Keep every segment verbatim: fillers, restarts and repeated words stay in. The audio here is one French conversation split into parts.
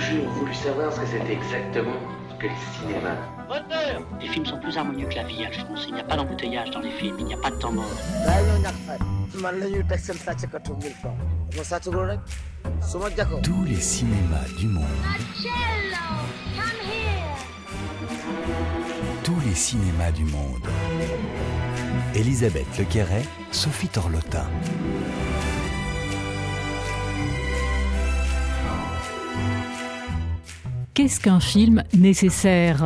toujours voulu savoir ce que c'était exactement que le cinéma. Moteur ! Les films sont plus harmonieux que la vie, Alphonse. Il n'y a pas d'embouteillage dans les films, il n'y a pas de temps mort. Tous les cinémas du monde. Tous les cinémas du monde. Elisabeth Lequerret, Sophie Torlotin. Qu'est-ce qu'un film nécessaire ?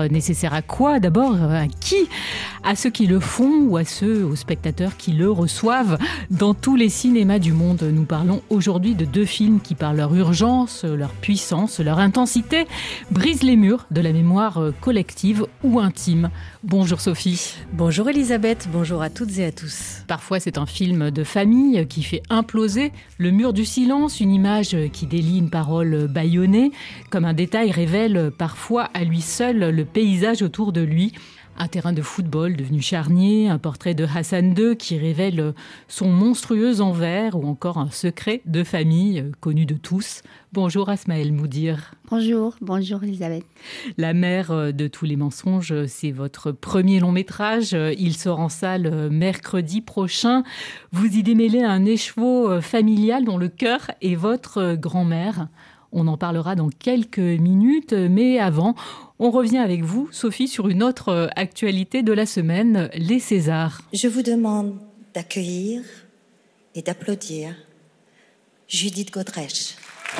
Nécessaire à quoi d'abord ? À qui ? À ceux qui le font ou à ceux, aux spectateurs qui le reçoivent ? Dans tous les cinémas du monde, nous parlons aujourd'hui de deux films qui, par leur urgence, leur puissance, leur intensité, brisent les murs de la mémoire collective ou intime. Bonjour Sophie. Bonjour Elisabeth, bonjour à toutes et à tous. Parfois c'est un film de famille qui fait imploser le mur du silence, une image qui délie une parole bâillonnée, comme un détail révèle parfois à lui seul le paysage autour de lui. Un terrain de football devenu charnier, un portrait de Hassan deux qui révèle son monstrueux envers ou encore un secret de famille connu de tous. Bonjour Asmaël Moudir. Bonjour, bonjour Elisabeth. La mère de tous les mensonges, c'est votre premier long métrage. Il sort en salle mercredi prochain. Vous y démêlez un écheveau familial dont le cœur est votre grand-mère. On en parlera dans quelques minutes, mais avant, on revient avec vous, Sophie, sur une autre actualité de la semaine, les Césars. Je vous demande d'accueillir et d'applaudir Judith Godrèche.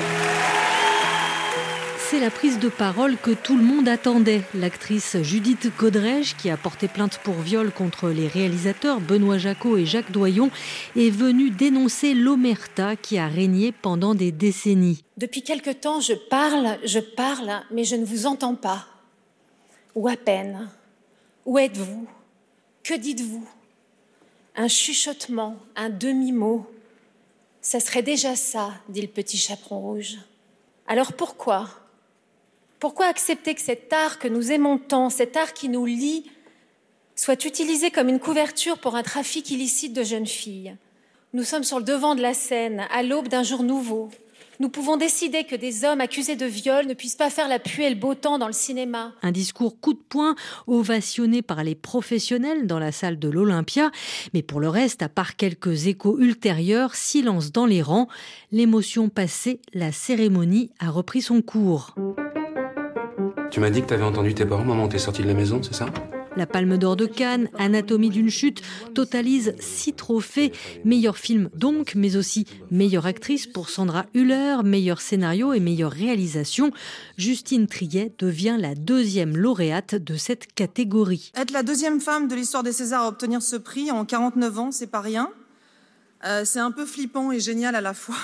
C'est la prise de parole que tout le monde attendait. L'actrice Judith Godrèche, qui a porté plainte pour viol contre les réalisateurs Benoît Jacquot et Jacques Doyon, est venue dénoncer l'omerta qui a régné pendant des décennies. Depuis quelque temps, je parle, je parle, mais je ne vous entends pas. Ou à peine. Où êtes-vous ? Que dites-vous ? Un chuchotement, un demi-mot. Ça serait déjà ça, dit le petit chaperon rouge. Alors pourquoi ? Pourquoi accepter que cet art que nous aimons tant, cet art qui nous lie, soit utilisé comme une couverture pour un trafic illicite de jeunes filles ? Nous sommes sur le devant de la scène, à l'aube d'un jour nouveau. Nous pouvons décider que des hommes accusés de viol ne puissent pas faire la pluie et le beau temps dans le cinéma. Un discours coup de poing, ovationné par les professionnels dans la salle de l'Olympia. Mais pour le reste, à part quelques échos ultérieurs, silence dans les rangs. L'émotion passée, la cérémonie a repris son cours. Tu m'as dit que t'avais entendu tes parents, maman, t'es sortie de la maison, c'est ça ? La Palme d'Or de Cannes, Anatomie d'une chute, totalise six trophées. Meilleur film donc, mais aussi meilleure actrice pour Sandra Hüller, meilleur scénario et meilleure réalisation. Justine Triet devient la deuxième lauréate de cette catégorie. Être la deuxième femme de l'histoire des Césars à obtenir ce prix en quarante-neuf ans, c'est pas rien. Euh, c'est un peu flippant et génial à la fois.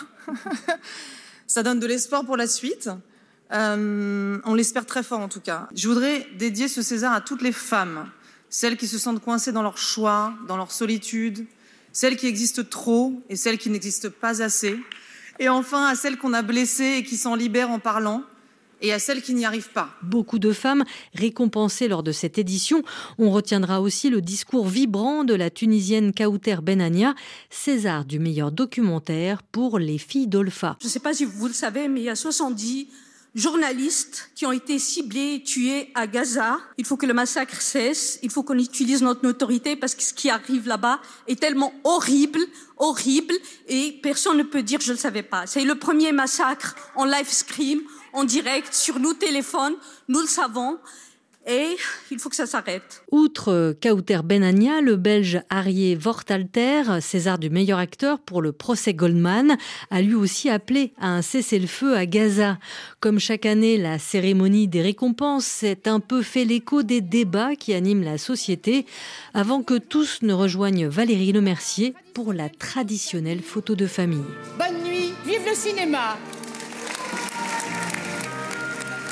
Ça donne de l'espoir pour la suite. Euh, on l'espère très fort en tout cas. Je voudrais dédier ce César à toutes les femmes, celles qui se sentent coincées dans leur choix, dans leur solitude, celles qui existent trop et celles qui n'existent pas assez, et enfin à celles qu'on a blessées et qui s'en libèrent en parlant, et à celles qui n'y arrivent pas. Beaucoup de femmes récompensées lors de cette édition. On retiendra aussi le discours vibrant de la Tunisienne Kaouter Benania, César du meilleur documentaire pour Les filles d'Olfa. Je ne sais pas si vous le savez, mais il y a soixante-dix journalistes qui ont été ciblés, tués à Gaza. Il faut que le massacre cesse. Il faut qu'on utilise notre autorité parce que ce qui arrive là-bas est tellement horrible, horrible, et personne ne peut dire je ne le savais pas. C'est le premier massacre en live stream, en direct, sur nos téléphones. Nous le savons. Et il faut que ça s'arrête. Outre Kaouter Benania, le Belge Arié Vortalter, César du meilleur acteur pour le procès Goldman, a lui aussi appelé à un cessez-le-feu à Gaza. Comme chaque année, la cérémonie des récompenses s'est un peu fait l'écho des débats qui animent la société, avant que tous ne rejoignent Valérie Lemercier pour la traditionnelle photo de famille. Bonne nuit, vive le cinéma!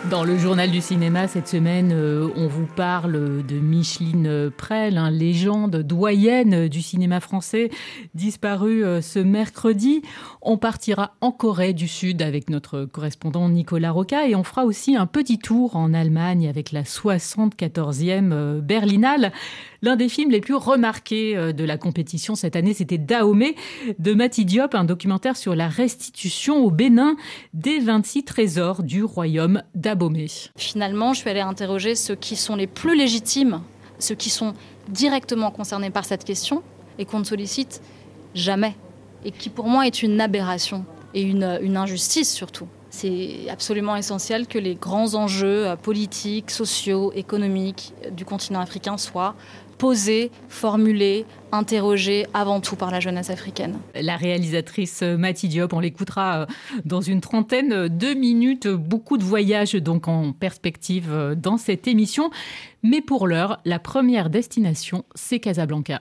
Dans le journal du cinéma, cette semaine, euh, on vous parle de Micheline Prel, hein, légende doyenne du cinéma français, disparue euh, ce mercredi. On partira en Corée du Sud avec notre correspondant Nicolas Roca et on fera aussi un petit tour en Allemagne avec la soixante-quatorzième euh, Berlinale. L'un des films les plus remarqués euh, de la compétition cette année, c'était Dahomey de Mati Diop, un documentaire sur la restitution au Bénin des vingt-six trésors du royaume d'Abomey. Finalement, je suis allée interroger ceux qui sont les plus légitimes, ceux qui sont directement concernés par cette question et qu'on ne sollicite jamais. Et qui, pour moi, est une aberration et une, une injustice surtout. C'est absolument essentiel que les grands enjeux politiques, sociaux, économiques du continent africain soient posés, formulés, interrogés avant tout par la jeunesse africaine. La réalisatrice Mati Diop, on l'écoutera dans une trentaine de minutes. Beaucoup de voyages donc en perspective dans cette émission. Mais pour l'heure, la première destination, c'est Casablanca.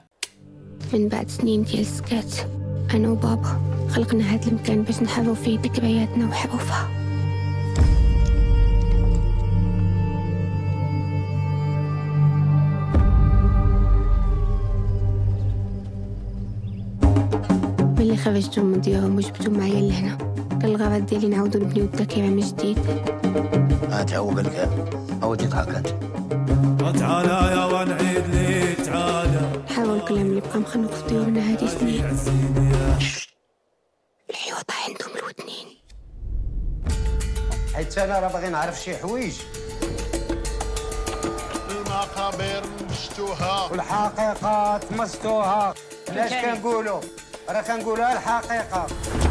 أنا وبابا خلقنا هاد المكان باش نحافظوا فيه ذكرياتنا وحروفها. ملي خرجتوا من ديارهم وجبتوا معايا لهنا كان الغرض ديالي نعاودوا نبنيو الذاكرة من جديد. تعوق لك عاودي ضحكات. تعالى يا ونعيد لي تعالى. نحاول الكلام اللي بقى مخنوق في ديورنا هادي سنين. الحيوطة عندهم الودنين. حيت انا راه باغي نعرف شي حوايج. المقابر مشتوها والحقيقة تمستوها. علاش كنقولوا؟ راه كنقولها الحقيقة.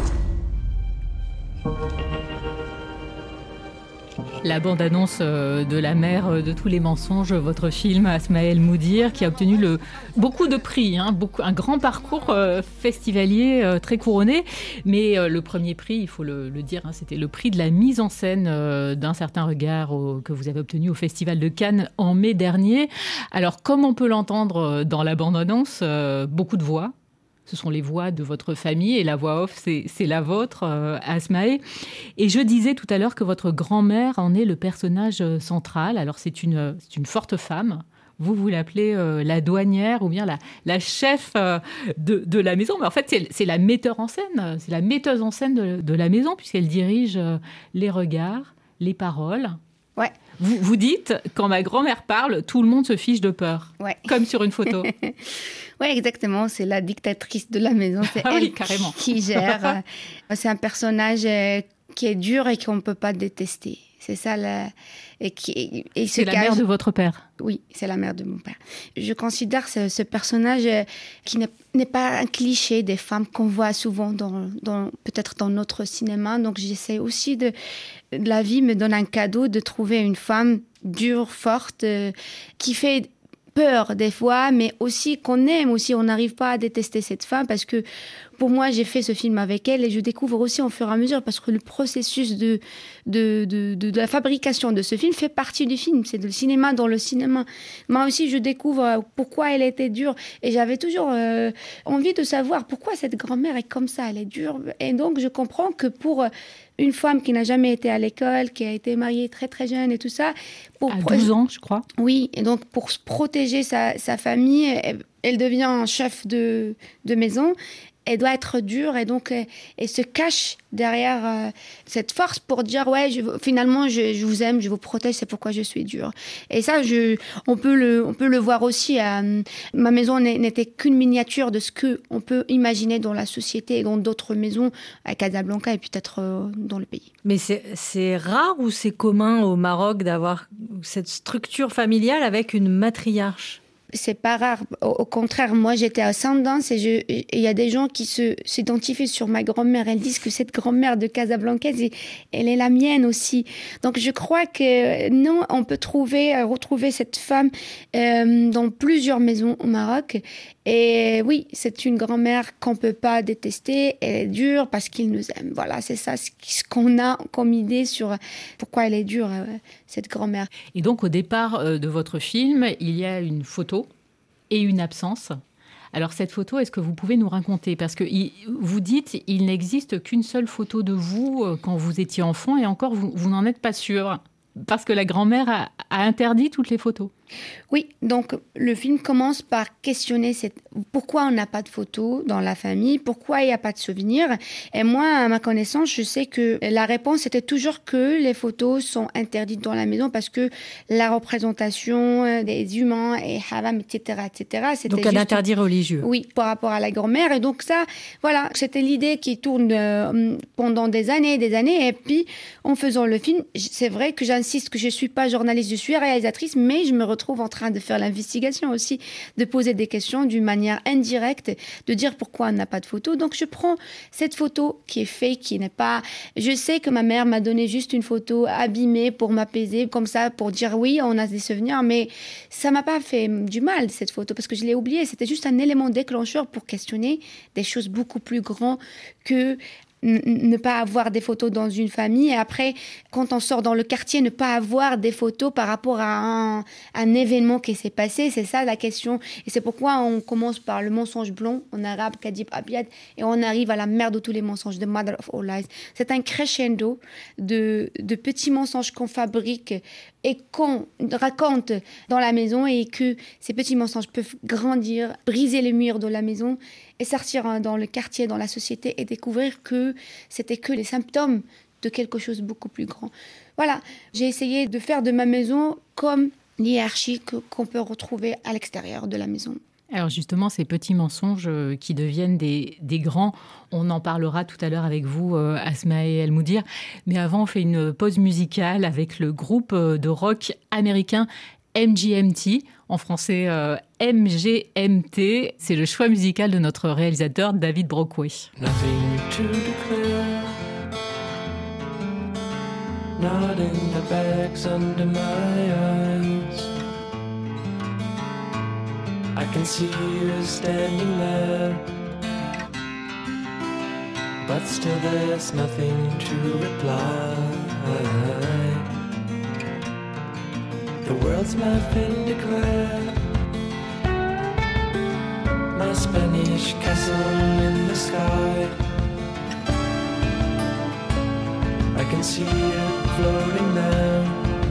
La bande-annonce de La Mer de tous les mensonges, votre film Asmaël Moudir, qui a obtenu le, beaucoup de prix, hein, beaucoup, un grand parcours euh, festivalier euh, très couronné. Mais euh, le premier prix, il faut le, le dire, hein, c'était le prix de la mise en scène euh, d'un certain regard au, que vous avez obtenu au Festival de Cannes en mai dernier. Alors, comme on peut l'entendre dans la bande-annonce, euh, beaucoup de voix. Ce sont les voix de votre famille et la voix off, c'est, c'est la vôtre, euh, Asmaë. Et je disais tout à l'heure que votre grand-mère en est le personnage central. Alors, c'est une, c'est une forte femme. Vous, vous l'appelez euh, la douanière ou bien la, la chef euh, de, de la maison. Mais en fait, c'est, c'est la metteur en scène, c'est la metteuse en scène de, de la maison puisqu'elle dirige euh, les regards, les paroles. Ouais. Vous, vous dites, quand ma grand-mère parle, tout le monde se fiche de peur. Ouais. Comme sur une photo. Oui, exactement. C'est la dictatrice de la maison. C'est ah elle oui, carrément. qui gère. C'est un personnage qui est dur et qu'on ne peut pas détester. C'est ça la... Et qui, et c'est la cache... mère de votre père. Oui, c'est la mère de mon père. Je considère ce, ce personnage qui n'est, n'est pas un cliché des femmes qu'on voit souvent dans, dans, peut-être dans notre cinéma. Donc j'essaie aussi de... La vie me donne un cadeau de trouver une femme dure, forte, euh, qui fait peur des fois, mais aussi qu'on aime aussi. On n'arrive pas à détester cette femme parce que pour moi, j'ai fait ce film avec elle et je découvre aussi au fur et à mesure parce que le processus de, de, de, de, de la fabrication de ce film fait partie du film. C'est le cinéma dans le cinéma. Moi aussi, je découvre pourquoi elle était dure et j'avais toujours euh, envie de savoir pourquoi cette grand-mère est comme ça, elle est dure. Et donc, je comprends que pour une femme qui n'a jamais été à l'école, qui a été mariée très très jeune et tout ça. Pour à douze ans, je crois. Oui, et donc pour protéger sa, sa famille, elle, elle devient chef de, de maison. Elle doit être dure et donc elle, elle se cache derrière euh, cette force pour dire ouais je, finalement je, je vous aime, je vous protège, c'est pourquoi je suis dure. Et ça je, on peut le on peut le voir aussi. Euh, ma maison n'était qu'une miniature de ce que on peut imaginer dans la société et dans d'autres maisons à Casablanca et peut-être euh, dans le pays. Mais c'est c'est rare ou c'est commun au Maroc d'avoir cette structure familiale avec une matriarche? C'est pas rare. Au, au contraire, moi, j'étais ascendante et il y a des gens qui se, s'identifient sur ma grand-mère. Elles disent que cette grand-mère de Casablanca, elle est la mienne aussi. Donc, je crois que non, on peut trouver, retrouver cette femme euh, dans plusieurs maisons au Maroc. Et oui, c'est une grand-mère qu'on peut pas détester. Elle est dure parce qu'il nous aime. Voilà, c'est ça ce qu'on a comme idée sur pourquoi elle est dure, cette grand-mère. Et donc, au départ de votre film, il y a une photo et une absence. Alors, cette photo, est-ce que vous pouvez nous raconter? Parce que vous dites il n'existe qu'une seule photo de vous quand vous étiez enfant et encore, vous, vous n'en êtes pas sûr. parce que la grand-mère a, a interdit toutes les photos. Oui, donc le film commence par questionner cette... pourquoi on n'a pas de photos dans la famille, pourquoi il n'y a pas de souvenirs. Et moi, à ma connaissance, je sais que la réponse était toujours que les photos sont interdites dans la maison parce que la représentation des humains est haram, et cetera, et cetera. C'était donc un juste... interdit religieux. Oui, par rapport à la grand-mère. Et donc ça, voilà, c'était l'idée qui tourne euh, pendant des années et des années. Et puis, en faisant le film, c'est vrai que j'insiste que je ne suis pas journaliste, je suis réalisatrice, mais je me retrouve en train de faire l'investigation aussi, de poser des questions d'une manière indirecte, de dire pourquoi on n'a pas de photo. Donc je prends cette photo qui est fake, qui n'est pas... Je sais que ma mère m'a donné juste une photo abîmée pour m'apaiser, comme ça, pour dire oui, on a des souvenirs, mais ça m'a pas fait du mal, cette photo, parce que je l'ai oubliée. C'était juste un élément déclencheur pour questionner des choses beaucoup plus grandes que ne pas avoir des photos dans une famille. Et après, quand on sort dans le quartier, ne pas avoir des photos par rapport à un, un événement qui s'est passé. C'est ça la question. Et c'est pourquoi on commence par le mensonge blond, en arabe, Kadib Abiad, et on arrive à la mère de tous les mensonges, de Mother of All Lies. C'est un crescendo de, de petits mensonges qu'on fabrique et qu'on raconte dans la maison, et que ces petits mensonges peuvent grandir, briser les murs de la maison et sortir dans le quartier, dans la société, et découvrir que c'était que les symptômes de quelque chose de beaucoup plus grand. Voilà, j'ai essayé de faire de ma maison comme l'hiérarchie que, qu'on peut retrouver à l'extérieur de la maison. Alors justement, ces petits mensonges qui deviennent des, des grands, on en parlera tout à l'heure avec vous, euh, Asma El Moudir. Mais avant, on fait une pause musicale avec le groupe de rock américain M G M T, en français euh, M G M T. C'est le choix musical de notre réalisateur David Brockway. Nothing to declare, not in the bags under my eyes. I can see you standing there, but still there's nothing to reply. The world's my Vindicare, my Spanish castle in the sky. I can see it floating there,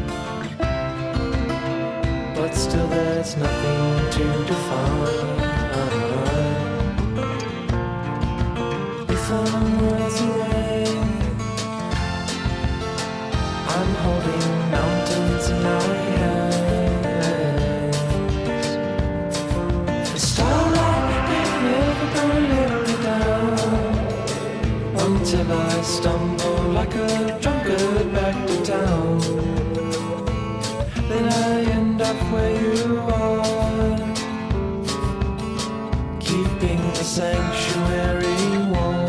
but still there's nothing to define. If I'm worlds away, I'm holding mountains in my hands. The starlight ain't never gonna let me down until I stumble like a drunkard back to town. Then I end up where you are, keeping the sanctuary warm.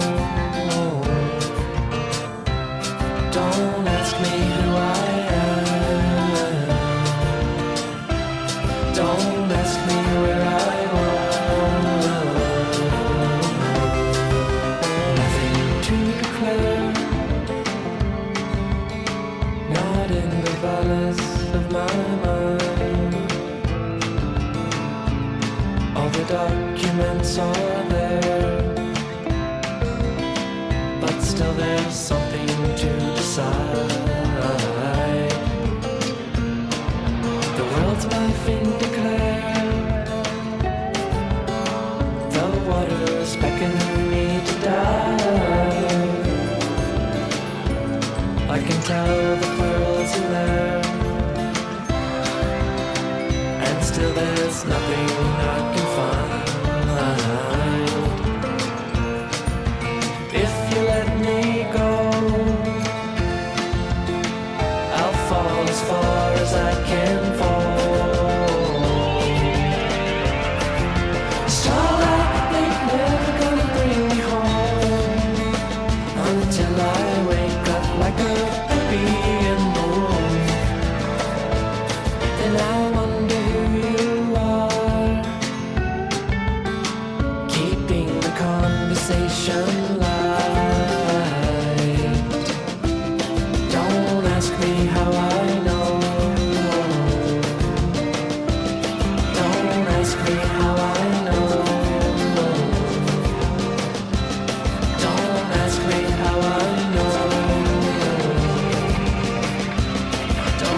Don't ask me who I am, don't ask me where I was. Nothing to declare, not in the valleys of my mind. All the documents are there, but still there's something to decide. The world's my Vindicare, the waters beckon me to dive. I can tell the pearls in there, and still there's nothing I can find. If you let me go, I'll fall as far as I can fall. Starlight ain't never gonna bring me home until I wake up like a baby in the womb. Then I wonder who you are, keeping the conversation light. Don't ask me how I know, don't ask me how I know, don't ask me how I know, don't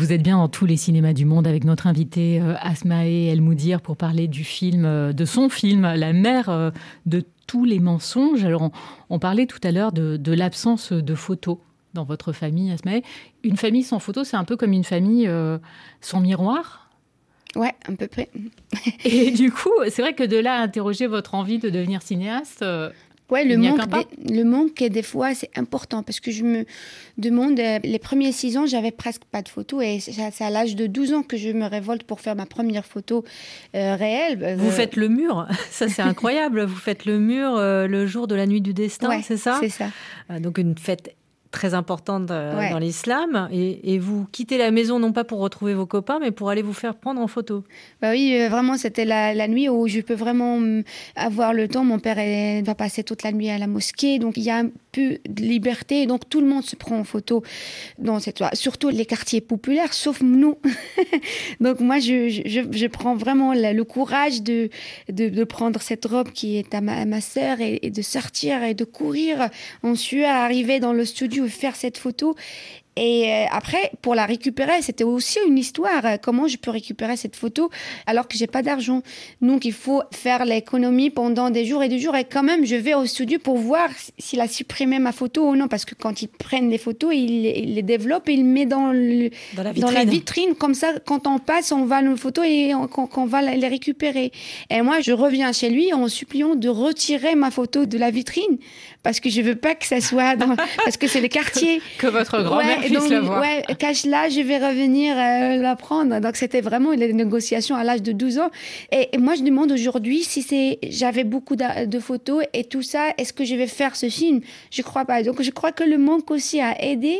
Vous êtes bien dans tous les cinémas du monde avec notre invité euh, Asmae El Moudir pour parler du film, euh, de son film, La mère euh, de tous les mensonges. Alors, on, on parlait tout à l'heure de, de l'absence de photos dans votre famille, Asmae. Une famille sans photos, c'est un peu comme une famille euh, sans miroir. Ouais, à peu près. Et du coup, c'est vrai que de là à interroger votre envie de devenir cinéaste... Euh, Ouais, le manque, des, le manque, des fois, c'est important parce que je me demande, euh, les premiers six ans, j'avais presque pas de photos et c'est, c'est à l'âge de douze ans que je me révolte pour faire ma première photo euh, réelle. Vous euh, faites le mur, ça c'est incroyable, vous faites le mur euh, le jour de la nuit du destin, ouais, c'est ça ? C'est ça. Euh, donc une fête très importante euh, ouais. dans l'islam et, et vous quittez la maison non pas pour retrouver vos copains mais pour aller vous faire prendre en photo. Bah oui, euh, vraiment c'était la, la nuit où je peux vraiment avoir le temps. Mon père elle, va passer toute la nuit à la mosquée, donc il y a un peu de liberté, donc tout le monde se prend en photo dans cette, surtout les quartiers populaires, sauf nous. Donc moi je, je, je prends vraiment le, le courage de, de, de prendre cette robe qui est à ma, à ma sœur et, et de sortir et de courir en sueur, arriver dans le studio, faire cette photo. Et euh, après, pour la récupérer, c'était aussi une histoire. Comment je peux récupérer cette photo alors que j'ai pas d'argent? Donc, il faut faire l'économie pendant des jours et des jours. Et quand même, je vais au studio pour voir s'il a supprimé ma photo ou non. Parce que quand ils prennent les photos, ils, ils les développent et ils les mettent dans, le, dans, la dans la vitrine. Comme ça, quand on passe, on va nos photos et on, qu'on, qu'on va les récupérer. Et moi, je reviens chez lui en suppliant de retirer ma photo de la vitrine. Parce que je veux pas que ça soit dans... parce que c'est le quartier. Que, que votre grand-mère ouais, puisse donc, la voir. Ouais, cache-la, je vais revenir euh, la prendre. Donc c'était vraiment une négociation à l'âge de douze ans. Et, et moi, je demande aujourd'hui si c'est... J'avais beaucoup de, de photos et tout ça, est-ce que je vais faire ce film? Je crois pas. Donc je crois que le manque aussi a aidé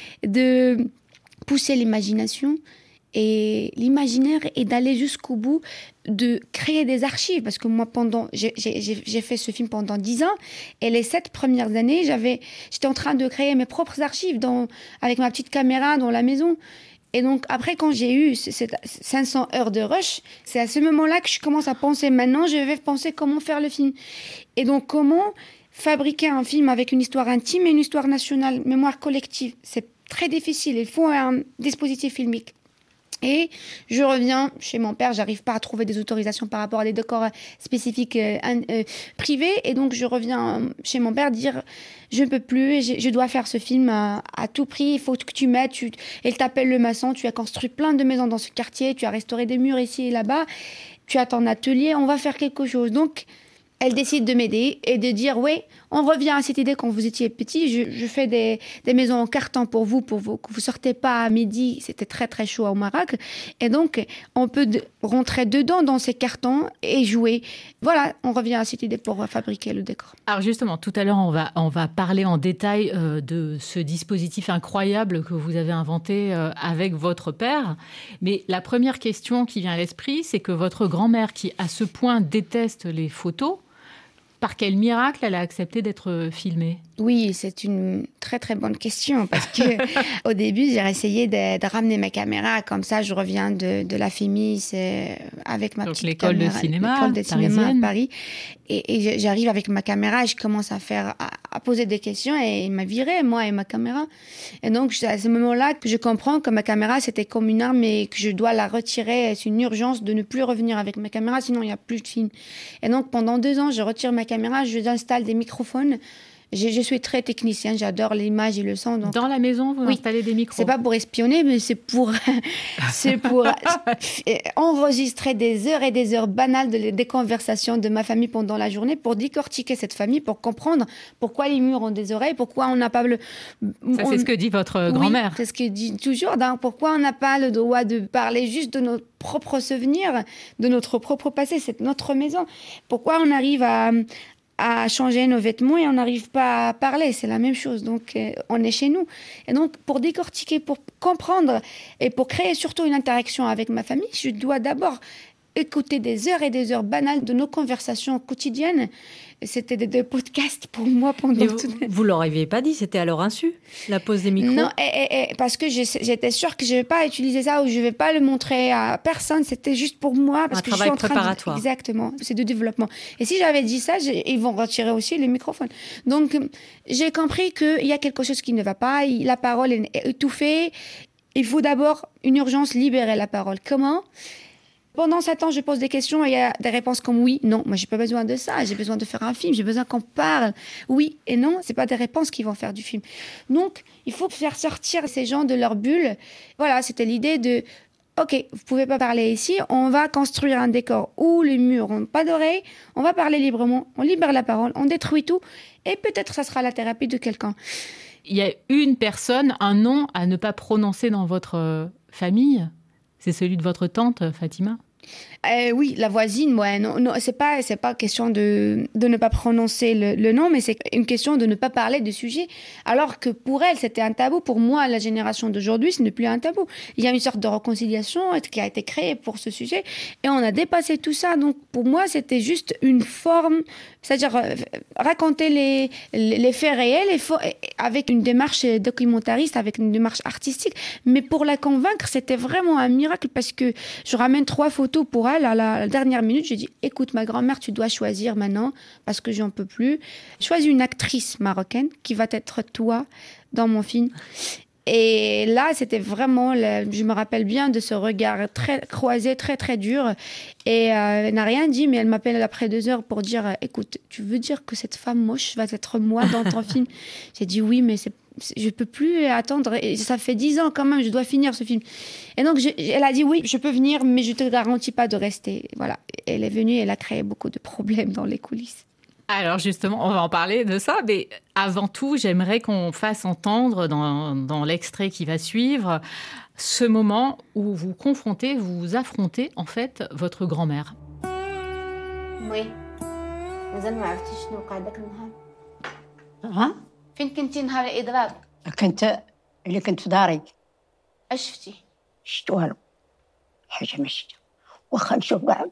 de pousser l'imagination et l'imaginaire et d'aller jusqu'au bout, de créer des archives. Parce que moi, pendant, j'ai, j'ai, j'ai fait ce film pendant dix ans et les sept premières années, j'avais, j'étais en train de créer mes propres archives dans, avec ma petite caméra dans la maison. Et donc, après, quand j'ai eu ces cinq cents heures de rush, c'est à ce moment-là que je commence à penser, maintenant, je vais penser comment faire le film. Et donc, comment fabriquer un film avec une histoire intime et une histoire nationale, mémoire collective. C'est très difficile. Il faut un dispositif filmique. Et je reviens chez mon père, j'arrive pas à trouver des autorisations par rapport à des décors spécifiques euh, euh, privés. Et donc, je reviens chez mon père dire, je ne peux plus, je, je dois faire ce film à, à tout prix. Il faut que tu m'aides. Tu, elle t'appelle le maçon, tu as construit plein de maisons dans ce quartier, tu as restauré des murs ici et là-bas, tu as ton atelier, on va faire quelque chose. Donc, elle décide de m'aider et de dire, oui, on revient à cette idée quand vous étiez petit. Je, je fais des, des maisons en carton pour vous, pour vous, que vous sortez pas à midi. C'était très, très chaud au Maroc. Et donc, on peut de, rentrer dedans dans ces cartons et jouer. Voilà, on revient à cette idée pour fabriquer le décor. Alors justement, tout à l'heure, on va, on va parler en détail euh, de ce dispositif incroyable que vous avez inventé euh, avec votre père. Mais la première question qui vient à l'esprit, c'est que votre grand-mère, qui à ce point déteste les photos, par quel miracle elle a accepté d'être filmée? Oui, c'est une très très bonne question parce que au début j'ai essayé de, de ramener ma caméra comme ça. Je reviens de, de la Fémis avec ma Donc, petite l'école caméra, de cinéma, l'école de cinéma à Paris, et, et j'arrive avec ma caméra, et je commence à faire à, à poser des questions et il m'a viré moi et ma caméra. Et donc c'est à ce moment-là que je comprends que ma caméra c'était comme une arme et que je dois la retirer. C'est une urgence de ne plus revenir avec ma caméra, sinon il n'y a plus de film. Et donc pendant deux ans je retire ma caméra, je installe des microphones. Je, je suis très technicienne, j'adore l'image et le son. Donc... Dans la maison, vous oui. installez des micros? C'est pas pour espionner, mais c'est pour, c'est pour enregistrer des heures et des heures banales de, des conversations de ma famille pendant la journée, pour décortiquer cette famille, pour comprendre pourquoi les murs ont des oreilles, pourquoi on n'a pas le... Ça, on... c'est ce que dit votre grand-mère. Oui, c'est ce que dit toujours. Donc, pourquoi on n'a pas le droit de parler juste de nos propres souvenirs, de notre propre passé, c'est notre maison. Pourquoi on arrive à... à changer nos vêtements et on n'arrive pas à parler, c'est la même chose. Donc, euh, on est chez nous. Et donc, pour décortiquer, pour comprendre et pour créer surtout une interaction avec ma famille, je dois d'abord écouter des heures et des heures banales de nos conversations quotidiennes. C'était des, des podcasts pour moi pendant Mais vous, tout... vous leur aviez pas dit, c'était à leur insu, la pose des micros? Non, et, et, et, parce que je, j'étais sûre que je vais pas utiliser ça ou je vais pas le montrer à personne. C'était juste pour moi. Parce un que travail je suis en préparatoire. Train de... Exactement, c'est de développement. Et si j'avais dit ça, ils vont retirer aussi les microphones. Donc, j'ai compris qu'il y a quelque chose qui ne va pas. La parole est étouffée. il faut d'abord, une urgence, libérer la parole. Comment ? Pendant sept ans, je pose des questions et il y a des réponses comme oui, non. Moi, j'ai pas besoin de ça. J'ai besoin de faire un film. J'ai besoin qu'on parle. Oui et non, c'est pas des réponses qui vont faire du film. Donc, il faut faire sortir ces gens de leur bulle. Voilà, c'était l'idée de, ok, vous pouvez pas parler ici. On va construire un décor où les murs n'ont pas d'oreilles. On va parler librement. On libère la parole. On détruit tout. Et peut-être ça sera la thérapie de quelqu'un. Il y a une personne, un nom à ne pas prononcer dans votre famille. C'est celui de votre tante, Fatima ? Euh, oui, la voisine, ouais, non, non, c'est pas, c'est pas question de, de ne pas prononcer le, le nom, mais c'est une question de ne pas parler de sujet. Alors que pour elle, c'était un tabou. Pour moi, la génération d'aujourd'hui, ce n'est plus un tabou. Il y a une sorte de réconciliation qui a été créée pour ce sujet et on a dépassé tout ça. Donc, pour moi, c'était juste une forme, c'est-à-dire euh, raconter les, les, les faits réels et fo- avec une démarche documentariste, avec une démarche artistique. Mais pour la convaincre, c'était vraiment un miracle parce que je ramène trois photos pour elle. À la dernière minute, je dis « Écoute, ma grand-mère, tu dois choisir maintenant parce que j'en peux plus. Choisis une actrice marocaine qui va être toi dans mon film. » Et là, c'était vraiment, le, je me rappelle bien de ce regard très croisé, très très dur. Et euh, elle n'a rien dit, mais elle m'appelle après deux heures pour dire « Écoute, tu veux dire que cette femme moche va être moi dans ton film ?» J'ai dit « Oui, mais c'est je peux plus attendre. Et ça fait dix ans quand même, je dois finir ce film. » Et donc, je, elle a dit oui, je peux venir, mais je te garantis pas de rester. Voilà. Elle est venue, elle a créé beaucoup de problèmes dans les coulisses. Alors justement, on va en parler de ça, mais avant tout, j'aimerais qu'on fasse entendre dans, dans l'extrait qui va suivre ce moment où vous confrontez, vous affrontez en fait votre grand-mère. Oui. مازال ما عرفتيش شنو وقع داك النهار. ها؟ فين كنتي نهار الإضراب؟ كنت اللي كنت في داري. اش شفتي؟ شفت والو. حاجة ما شفتها. واخا نشوف كاع. ما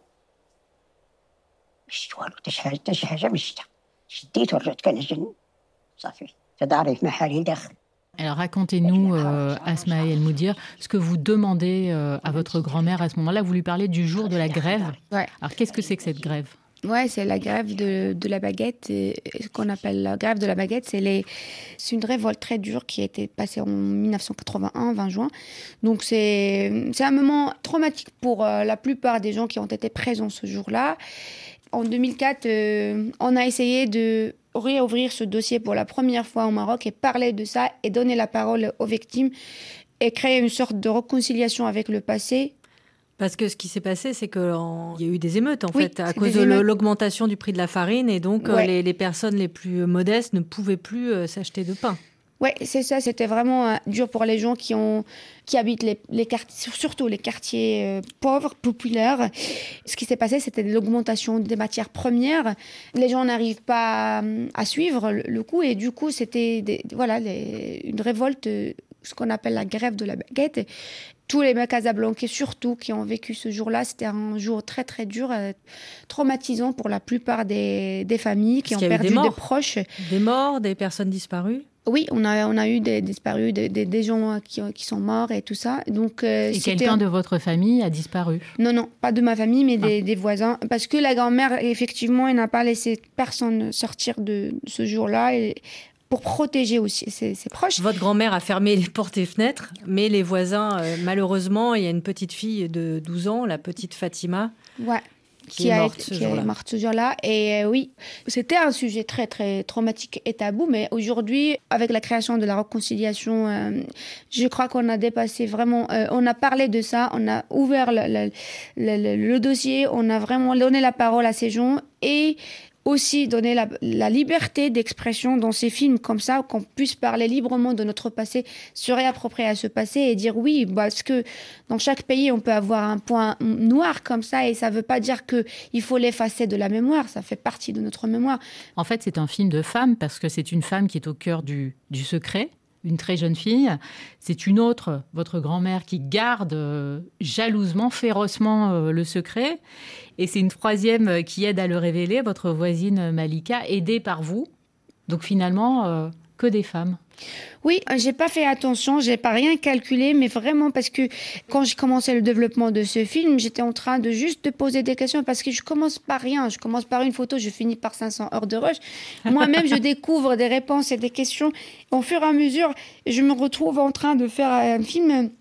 شفت والو حتى شي حاجة حتى شي حاجة ما شفتها. شديت ورجعت كنعجن. صافي. في داري في محلي داخل. Alors racontez-nous, euh, Asma El Moudir, ce que vous demandez euh, à votre grand-mère à ce moment-là. Vous lui parlez du jour de la grève. Ouais. Alors qu'est-ce que c'est que cette grève ? Ouais, c'est la grève de, de la baguette. Et ce qu'on appelle la grève de la baguette, c'est, les, c'est une révolte très dure qui a été passée en dix-neuf cent quatre-vingt-un, vingt juin. Donc c'est, c'est un moment traumatique pour euh, la plupart des gens qui ont été présents ce jour-là. En deux mille quatre, euh, on a essayé de réouvrir ce dossier pour la première fois au Maroc et parler de ça et donner la parole aux victimes et créer une sorte de réconciliation avec le passé. Parce que ce qui s'est passé, c'est qu'il y a eu des émeutes, en oui, fait, à cause de émeutes. l'augmentation du prix de la farine. Et donc, ouais. les, les personnes les plus modestes ne pouvaient plus euh, s'acheter de pain. Oui, c'est ça. C'était vraiment euh, dur pour les gens qui, ont, qui habitent les, les quartiers, surtout les quartiers euh, pauvres, populaires. Ce qui s'est passé, c'était l'augmentation des matières premières. Les gens n'arrivent pas à, à suivre le, le coup. Et du coup, c'était des, voilà, les, une révolte, ce qu'on appelle la grève de la baguette. Tous les Casablancais, surtout, qui ont vécu ce jour-là, c'était un jour très, très dur, euh, traumatisant pour la plupart des, des familles qui Parce ont perdu des, des proches. Des morts, des personnes disparues ? Oui, on a, on a eu des disparus, des, des, des gens qui, qui sont morts et tout ça. Donc, euh, et quelqu'un de votre famille a disparu ? Non, non, pas de ma famille, mais ah. des, des voisins. Parce que la grand-mère, effectivement, elle n'a pas laissé personne sortir de ce jour-là. Et pour protéger aussi ses, ses proches. Votre grand-mère a fermé les portes et fenêtres, mais les voisins, euh, malheureusement, il y a une petite fille de douze ans, la petite Fatima, ouais, qui, qui, est a morte, été, ce qui jour-là. est morte ce jour-là. Et euh, oui, c'était un sujet très, très traumatique et tabou, mais aujourd'hui, avec la création de la réconciliation, euh, je crois qu'on a dépassé vraiment... Euh, on a parlé de ça, on a ouvert le, le, le, le, le dossier, on a vraiment donné la parole à ces gens et... aussi donner la, la liberté d'expression dans ces films comme ça, qu'on puisse parler librement de notre passé, se réapproprier à ce passé et dire oui, parce que dans chaque pays, on peut avoir un point noir comme ça et ça ne veut pas dire qu'il faut l'effacer de la mémoire, ça fait partie de notre mémoire. En fait, c'est un film de femme parce que c'est une femme qui est au cœur du, du secret, une très jeune fille. C'est une autre, votre grand-mère, qui garde euh, jalousement, férocement euh, le secret. Et c'est une troisième qui aide à le révéler, votre voisine Malika, aidée par vous. Donc finalement, euh, que des femmes. Oui, j'ai pas fait attention, j'ai pas rien calculé, mais vraiment parce que quand j'ai commencé le développement de ce film, j'étais en train de juste de poser des questions parce que je commence par rien, je commence par une photo, je finis par cinq cents heures de rush. Moi-même, je découvre des réponses et des questions. Au fur et à mesure, je me retrouve en train de faire un film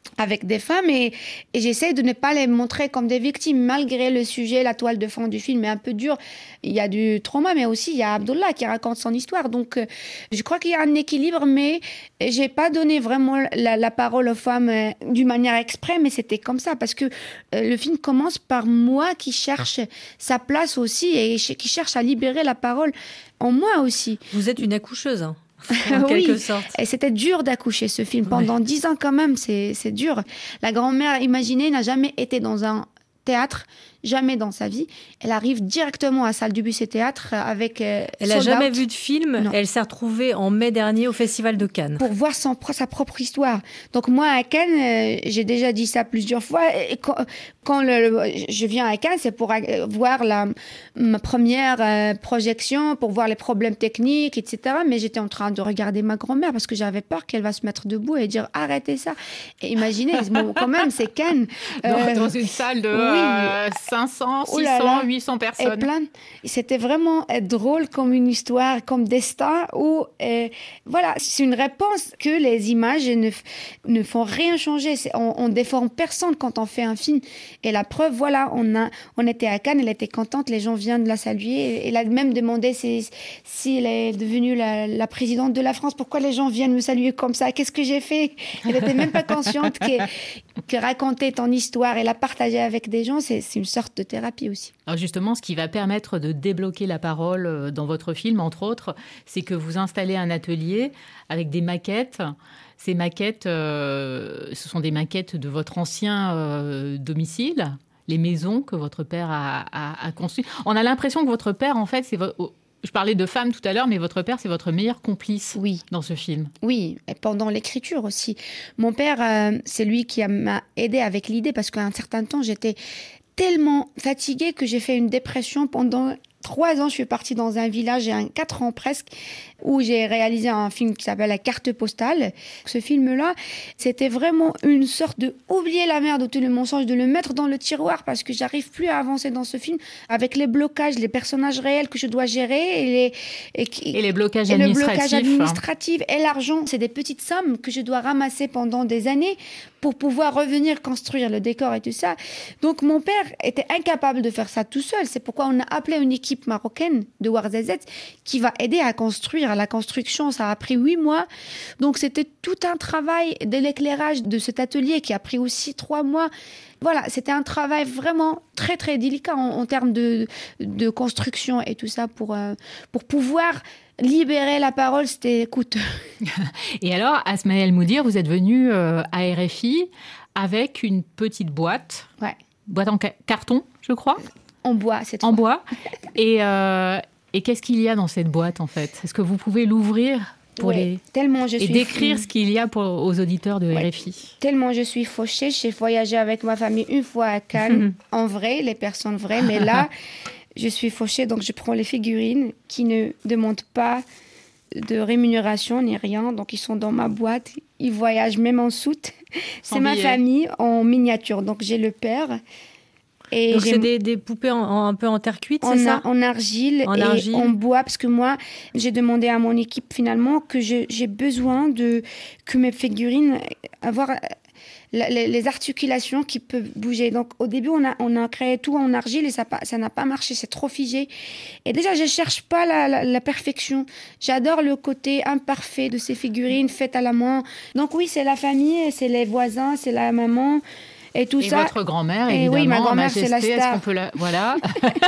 avec des femmes et, et j'essaie de ne pas les montrer comme des victimes malgré le sujet, la toile de fond du film est un peu dure. Il y a du trauma, mais aussi il y a Abdullah qui raconte son histoire. Donc, euh, je crois qu'il y a un équilibre, mais j'ai pas donné vraiment la, la parole aux femmes euh, d'une manière exprès, mais c'était comme ça parce que euh, le film commence par moi qui cherche sa place aussi et ch- qui cherche à libérer la parole en moi aussi. Vous êtes une accoucheuse, hein. En oui, quelque sorte. Et c'était dur d'accoucher ce film. Pendant dix ouais. ans quand même, c'est, c'est dur. La grand-mère, imaginez, n'a jamais été dans un théâtre, jamais dans sa vie. Elle arrive directement à Salle Dubussy Théâtre avec euh, Elle n'a jamais vu de film. Non. Elle s'est retrouvée en mai dernier au Festival de Cannes. Pour voir son, sa propre histoire. Donc moi, à Cannes, euh, j'ai déjà dit ça plusieurs fois. Et quand quand le, le, je viens à Cannes, c'est pour voir la, ma première euh, projection, pour voir les problèmes techniques, et cetera. Mais j'étais en train de regarder ma grand-mère parce que j'avais peur qu'elle va se mettre debout et dire « Arrêtez ça ». Et imaginez, bon, quand même, c'est Cannes. Euh, dans, dans une salle de... Oui. Euh, cinq cents, six cents, huit cents personnes. Et plein. C'était vraiment drôle comme une histoire, comme destin, où, euh, voilà, c'est une réponse que les images ne, ne font rien changer. C'est, on, on déforme personne quand on fait un film. Et la preuve, voilà, on, a, on était à Cannes, elle était contente, les gens viennent de la saluer. Elle a même demandé si, si elle est devenue la, la présidente de la France, pourquoi les gens viennent me saluer comme ça? Qu'est-ce que j'ai fait? Elle n'était même pas consciente que, que raconter ton histoire et la partager avec des gens, c'est, c'est une sorte de thérapie aussi. Alors justement, ce qui va permettre de débloquer la parole dans votre film, entre autres, c'est que vous installez un atelier avec des maquettes. Ces maquettes, euh, ce sont des maquettes de votre ancien euh, domicile, les maisons que votre père a, a, a construites. On a l'impression que votre père, en fait, c'est votre... Je parlais de femme tout à l'heure, mais votre père, c'est votre meilleur complice oui. dans ce film. Oui, et pendant l'écriture aussi. Mon père, euh, c'est lui qui a, m'a aidé avec l'idée, parce qu'à un certain temps, j'étais tellement fatiguée que j'ai fait une dépression pendant trois ans. Je suis partie dans un village, il y a quatre ans presque, où j'ai réalisé un film qui s'appelle La carte postale. Ce film-là, c'était vraiment une sorte de oublier la merde de tous les mensonges, de le mettre dans le tiroir parce que j'arrive plus à avancer dans ce film avec les blocages, les personnages réels que je dois gérer et les, et, et les blocages et administratifs. Le blocage administratif et l'argent. C'est des petites sommes que je dois ramasser pendant des années pour pouvoir revenir construire le décor et tout ça. Donc mon père était incapable de faire ça tout seul. C'est pourquoi on a appelé une équipe marocaine de Ouarzazate qui va aider à construire. La construction, ça a pris huit mois. Donc, c'était tout un travail de l'éclairage de cet atelier qui a pris aussi trois mois. Voilà, c'était un travail vraiment très, très délicat en, en termes de, de construction et tout ça pour, euh, pour pouvoir libérer la parole. C'était coûteux. Et alors, Asma El Moudir, vous êtes venue euh, à R F I avec une petite boîte. Ouais. Boîte en ca- carton, je crois. En bois, c'est En bois. Et, euh, et qu'est-ce qu'il y a dans cette boîte, en fait? Est-ce que vous pouvez l'ouvrir pour ouais, les... tellement je et suis décrire fou. ce qu'il y a pour, aux auditeurs de ouais. R F I? Tellement je suis fauchée. J'ai voyagé avec ma famille une fois à Cannes, en vrai, les personnes vraies. Mais là, je suis fauchée, donc je prends les figurines qui ne demandent pas de rémunération ni rien. Donc, ils sont dans ma boîte. Ils voyagent même en soute. C'est ma famille en miniature. Donc, j'ai le père... Et donc, c'est des, des poupées en, en, un peu en terre cuite, c'est ça? En argile en et argile. en bois, parce que moi, j'ai demandé à mon équipe finalement que je, j'ai besoin de que mes figurines avoir la, les, les articulations qui peuvent bouger. Donc, au début, on a, on a créé tout en argile et ça, ça n'a pas marché, c'est trop figé. Et déjà, je cherche pas la, la, la perfection. J'adore le côté imparfait de ces figurines faites à la main. Donc oui, c'est la famille, c'est les voisins, c'est la maman. Et tout et ça. votre grand-mère, évidemment. Et oui, ma grand-mère, Majesté, c'est la star. Est-ce qu'on peut la... Voilà.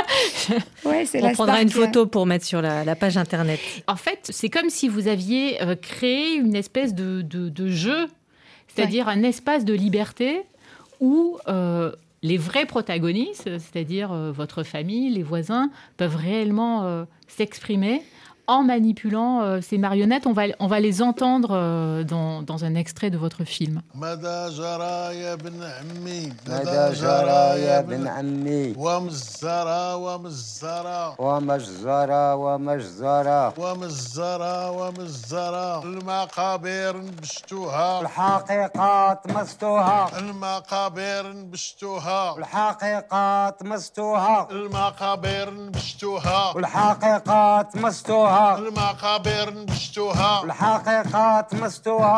ouais, c'est On la prendra star une que... photo pour mettre sur la, la page Internet. En fait, c'est comme si vous aviez euh, créé une espèce de, de, de jeu, c'est-à-dire ouais. un espace de liberté où euh, les vrais protagonistes, c'est-à-dire euh, votre famille, les voisins, peuvent réellement euh, s'exprimer en manipulant euh, ces marionnettes. On va, on va les entendre euh, dans, dans un extrait de votre film. مدى جرايا بن عمي مدى جرايا بن عمي ومزرة ومزرة ومجزرة ومجزرة ومزرة ومزرة المقابر نبشتوها الحقيقات مستوها المقابر نبشتوها الحقيقات مستوها المقابر نبشتوها والحقيقات مستوها المقابر نبشتوها الحقيقات مستوها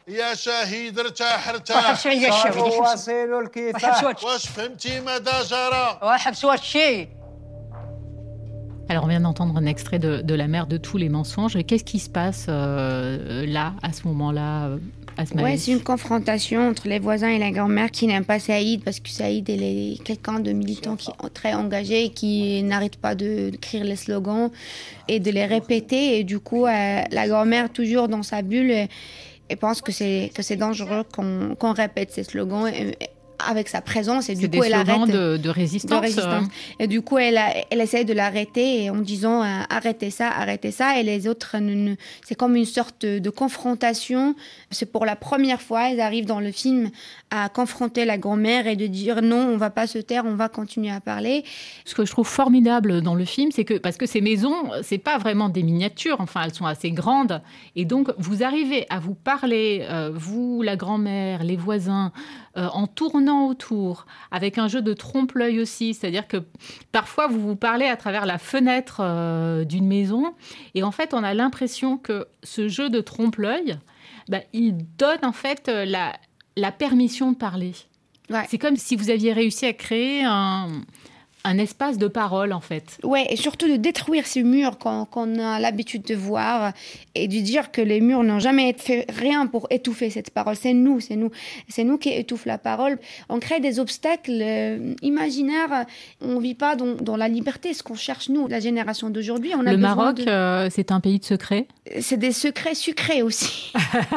يا شهيد ارتاح ارتاح واحد شوية الشهيد واصل الكفاح واش فهمتي ماذا جرى واحد سوى الشيء. Alors, on vient d'entendre un extrait de, de La mère de tous les mensonges. Qu'est-ce qui se passe euh, là, à ce moment-là, euh, Asmaël ? Ouais, c'est une confrontation entre les voisins et la grand-mère qui n'aiment pas Saïd parce que Saïd il est quelqu'un de militant qui est très engagé et qui n'arrête pas de d'écrire les slogans et de les répéter. Et du coup, euh, la grand-mère, toujours dans sa bulle, elle pense que c'est, que c'est dangereux qu'on, qu'on répète ces slogans. Et, avec sa présence et c'est du coup elle arrête de, de résistance, de résistance. Euh... et du coup elle, a, elle essaie de l'arrêter en disant euh, arrêtez ça, arrêtez ça et les autres ne, ne... c'est comme une sorte de, de confrontation. C'est pour la première fois ils arrivent dans le film à confronter la grand-mère et de dire non, on va pas se taire, on va continuer à parler. Ce que je trouve formidable dans le film, c'est que parce que ces maisons, c'est pas vraiment des miniatures, enfin elles sont assez grandes et donc vous arrivez à vous parler, euh, vous la grand-mère, les voisins, euh, en tournant autour, avec un jeu de trompe-l'œil aussi, c'est-à-dire que parfois vous vous parlez à travers la fenêtre euh, d'une maison et en fait on a l'impression que ce jeu de trompe-l'œil, bah, il donne en fait la, la permission de parler. Ouais. C'est comme si vous aviez réussi à créer un... un espace de parole, en fait. Ouais, et surtout de détruire ces murs qu'on, qu'on a l'habitude de voir et de dire que les murs n'ont jamais fait rien pour étouffer cette parole. C'est nous, c'est nous. C'est nous qui étouffons la parole. On crée des obstacles euh, imaginaires. On ne vit pas dans, dans la liberté, ce qu'on cherche, nous, la génération d'aujourd'hui. On a Le besoin Maroc, de... euh, c'est un pays de secrets. C'est des secrets sucrés aussi.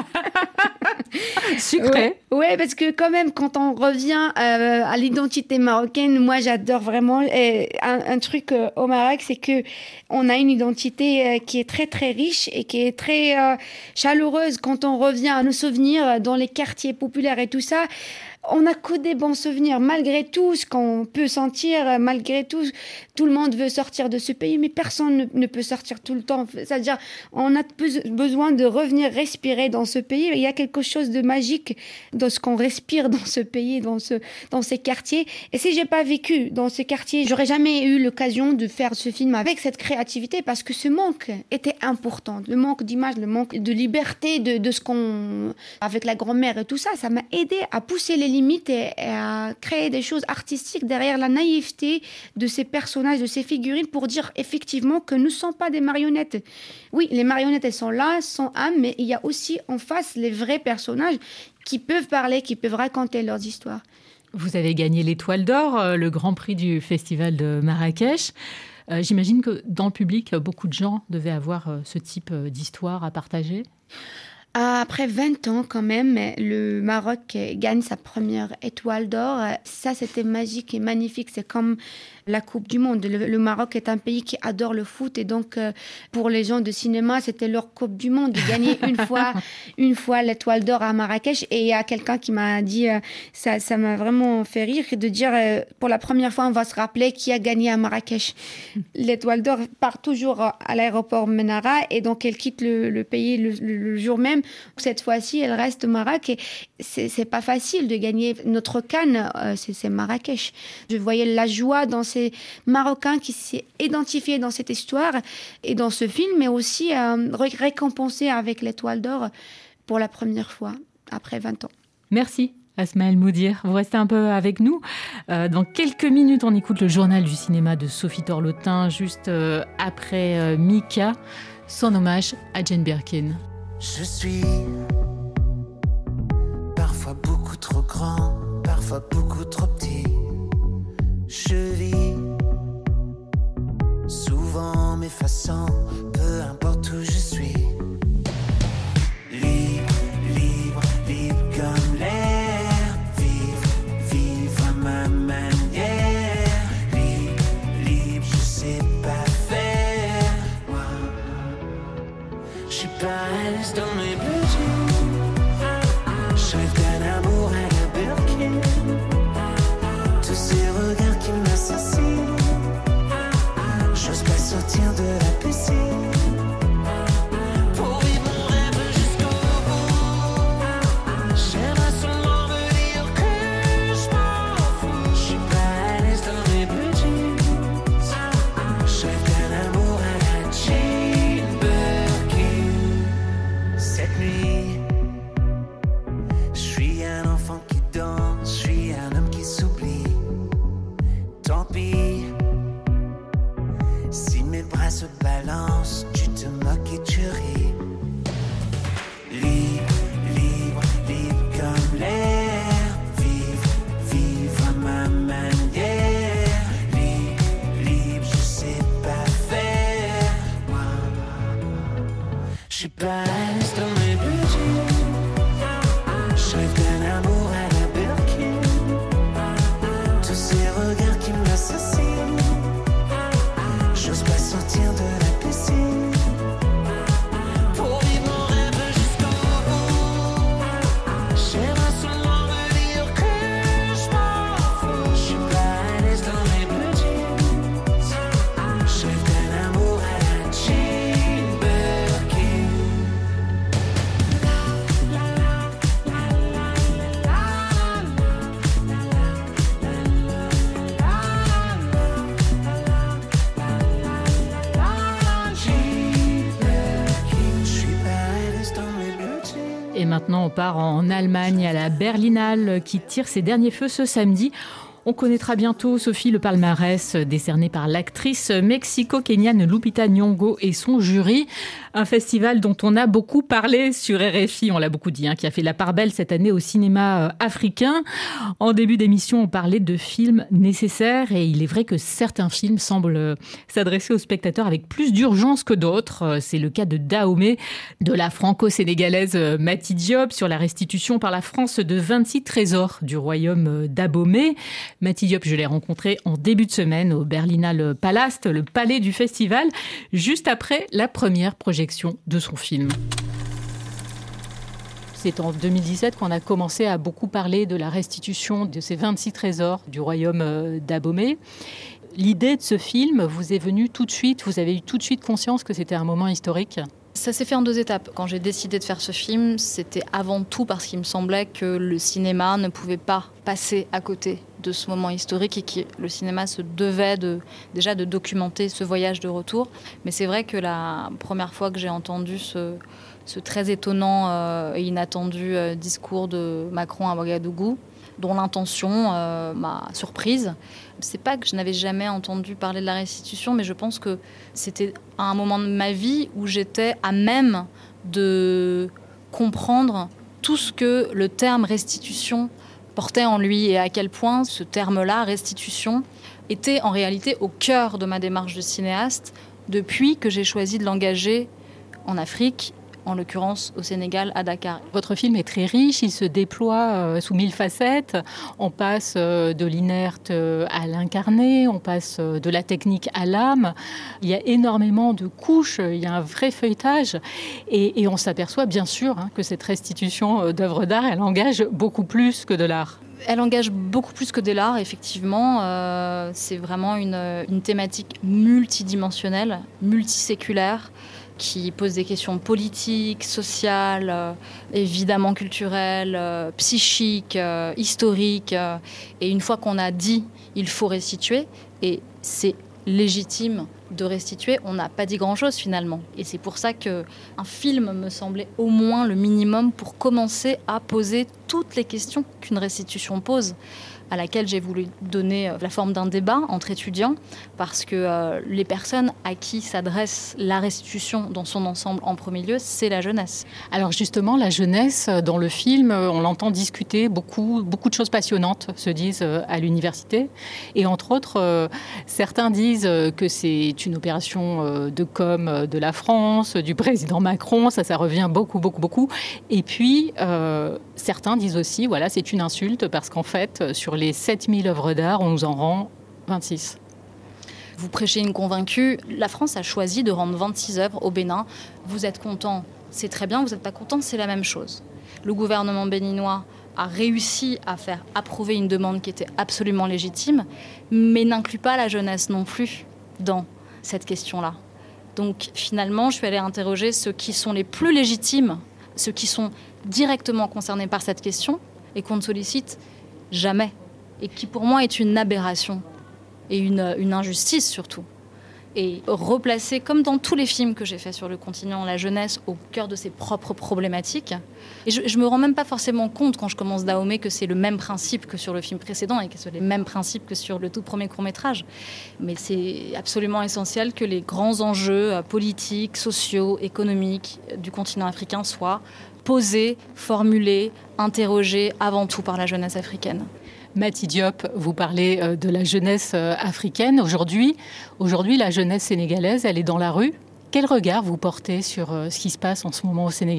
Sucrés. Ouais, ouais, parce que quand même, quand on revient euh, à l'identité marocaine, moi, j'adore vraiment et un, un truc euh, au Maroc, c'est que on a une identité euh, qui est très très riche et qui est très euh, chaleureuse. Quand on revient à nos souvenirs dans les quartiers populaires et tout ça, on n'a que des bons souvenirs, malgré tout ce qu'on peut sentir, malgré tout, tout le monde veut sortir de ce pays, mais personne ne, ne peut sortir tout le temps. C'est-à-dire, on a besoin de revenir respirer dans ce pays. Il y a quelque chose de magique dans ce qu'on respire dans ce pays, dans, ce, dans ces quartiers. Et si j'ai pas vécu dans ces quartiers, j'aurais jamais eu l'occasion de faire ce film avec cette créativité parce que ce manque était important. Le manque d'image, le manque de liberté, de, de ce qu'on... Avec la grand-mère et tout ça, ça m'a aidé à pousser les limites et, et à créer des choses artistiques derrière la naïveté de ces personnages, de ces figurines, pour dire effectivement que nous ne sommes pas des marionnettes. Oui, les marionnettes, elles sont là, sans âme, mais il y a aussi en face les vrais personnages qui peuvent parler, qui peuvent raconter leurs histoires. Vous avez gagné l'Étoile d'Or, le Grand Prix du Festival de Marrakech. Euh, j'imagine que dans le public, beaucoup de gens devaient avoir ce type d'histoire à partager. Après vingt ans, quand même, le Maroc gagne sa première étoile d'or. Ça, c'était magique et magnifique. C'est comme la Coupe du Monde. Le, le Maroc est un pays qui adore le foot. Et donc, euh, pour les gens de cinéma, c'était leur Coupe du Monde. De gagner une fois, une fois l'étoile d'or à Marrakech. Et il y a quelqu'un qui m'a dit, euh, ça, ça m'a vraiment fait rire, de dire, euh, pour la première fois, on va se rappeler qui a gagné à Marrakech. L'étoile d'or part toujours à l'aéroport Menara. Et donc, elle quitte le, le pays le, le, le jour même. Cette fois-ci, elle reste au Maroc et c'est, c'est pas facile de gagner notre CAN, euh, c'est, c'est Marrakech. Je voyais la joie dans ces Marocains qui s'est identifiés dans cette histoire et dans ce film, mais aussi euh, récompensés avec l'étoile d'or pour la première fois après vingt ans. Merci. Asmaël Moudir, vous restez un peu avec nous. Euh, dans quelques minutes, on écoute le journal du cinéma de Sophie Torlotin, juste euh, après euh, Mika, son hommage à Jane Birkin. Je suis parfois beaucoup trop grand, parfois beaucoup trop petit. Je vis souvent m'effaçant, peu importe où je suis. Libre, libre, libre comme l'air. Vivre, vivre à ma manière. Libre, libre, je sais pas faire. Moi, je suis pas à l'aise dans mes besoins. Je rêve d'un amour à la Birkin. se balance, tu te moques et tu ris. Libre, libre, libre comme l'air. Vivre, vivre à ma manière. Libre, libre, je sais pas faire. Moi, je suis pas à l'aise dans mes budgets. Je rêve d'un amour à la Birkin. Tous ces regards qui m'assassinent. J'ose pas sortir de la piscine. Pour vivre mon rêve jusqu'au bout. J'aimerais seulement me dire que je m'en fous. Je suis pas à l'aise dans mes blue jeans. Je rêve d'un amour à la Jane Birkin. Et maintenant, on part en Allemagne, à la Berlinale, qui tire ses derniers feux ce samedi. On connaîtra bientôt, Sophie, le palmarès décerné par l'actrice mexico-kenyane Lupita Nyong'o et son jury. Un festival dont on a beaucoup parlé sur R F I, on l'a beaucoup dit, hein, qui a fait la part belle cette année au cinéma africain. En début d'émission, on parlait de films nécessaires et il est vrai que certains films semblent s'adresser aux spectateurs avec plus d'urgence que d'autres. C'est le cas de Dahomey, de la franco-sénégalaise Mati Diop, sur la restitution par la France de vingt-six trésors du royaume d'Abomey. Mati Diop, je l'ai rencontré en début de semaine au Berlinale Palast, le palais du festival, juste après la première projection de son film. C'est en deux mille dix-sept qu'on a commencé à beaucoup parler de la restitution de ces vingt-six trésors du royaume d'Abomey. L'idée de ce film vous est venue tout de suite, vous avez eu tout de suite conscience que c'était un moment historique ? Ça s'est fait en deux étapes. Quand j'ai décidé de faire ce film, c'était avant tout parce qu'il me semblait que le cinéma ne pouvait pas passer à côté de ce moment historique et que le cinéma se devait de, déjà de documenter ce voyage de retour. Mais c'est vrai que la première fois que j'ai entendu ce, ce très étonnant euh, et inattendu euh, discours de Macron à Ouagadougou, dont l'intention euh, m'a surprise. C'est pas que je n'avais jamais entendu parler de la restitution, mais je pense que c'était un moment de ma vie où j'étais à même de comprendre tout ce que le terme restitution portait en lui et à quel point ce terme-là, restitution, était en réalité au cœur de ma démarche de cinéaste depuis que j'ai choisi de l'engager en Afrique, en l'occurrence au Sénégal, à Dakar. Votre film est très riche, il se déploie euh, sous mille facettes. On passe euh, de l'inerte euh, à l'incarné, on passe euh, de la technique à l'âme. Il y a énormément de couches, il y a un vrai feuilletage. Et, et on s'aperçoit bien sûr hein, que cette restitution euh, d'œuvres d'art, elle engage beaucoup plus que de l'art. Elle engage beaucoup plus que de l'art, effectivement. Euh, c'est vraiment une, une thématique multidimensionnelle, multiséculaire, qui pose des questions politiques, sociales, euh, évidemment culturelles, euh, psychiques, euh, historiques. Euh, et une fois qu'on a dit « il faut restituer », et c'est légitime de restituer, on n'a pas dit grand-chose finalement. Et c'est pour ça qu'un film me semblait au moins le minimum pour commencer à poser toutes les questions qu'une restitution pose, à laquelle j'ai voulu donner la forme d'un débat entre étudiants, parce que euh, les personnes à qui s'adresse la restitution dans son ensemble en premier lieu, c'est la jeunesse. Alors justement, la jeunesse, dans le film, on l'entend discuter, beaucoup, beaucoup de choses passionnantes se disent à l'université. Et entre autres, euh, certains disent que c'est une opération de com de la France, du président Macron, ça, ça revient beaucoup, beaucoup, beaucoup. Et puis, euh, certains disent aussi, voilà, c'est une insulte, parce qu'en fait, sur les sept mille œuvres d'art, on nous en rend vingt-six. Vous prêchez une convaincue. La France a choisi de rendre vingt-six œuvres au Bénin. Vous êtes content, c'est très bien. Vous n'êtes pas content, c'est la même chose. Le gouvernement béninois a réussi à faire approuver une demande qui était absolument légitime, mais n'inclut pas la jeunesse non plus dans cette question-là. Donc finalement, je suis allée interroger ceux qui sont les plus légitimes, ceux qui sont directement concernés par cette question et qu'on ne sollicite jamais, et qui pour moi est une aberration et une, une injustice surtout. et replacer, comme dans tous les films que j'ai faits sur le continent, la jeunesse au cœur de ses propres problématiques. Et je, je me rends même pas forcément compte quand je commence Dahomey que c'est le même principe que sur le film précédent et que c'est les mêmes principes que sur le tout premier court-métrage. Mais c'est absolument essentiel que les grands enjeux politiques, sociaux, économiques du continent africain soient posés, formulés, interrogés avant tout par la jeunesse africaine. Mati Diop, vous parlez de la jeunesse africaine. Aujourd'hui, aujourd'hui, la jeunesse sénégalaise, elle est dans la rue. Quel regard vous portez sur ce qui se passe en ce moment au Sénégal ?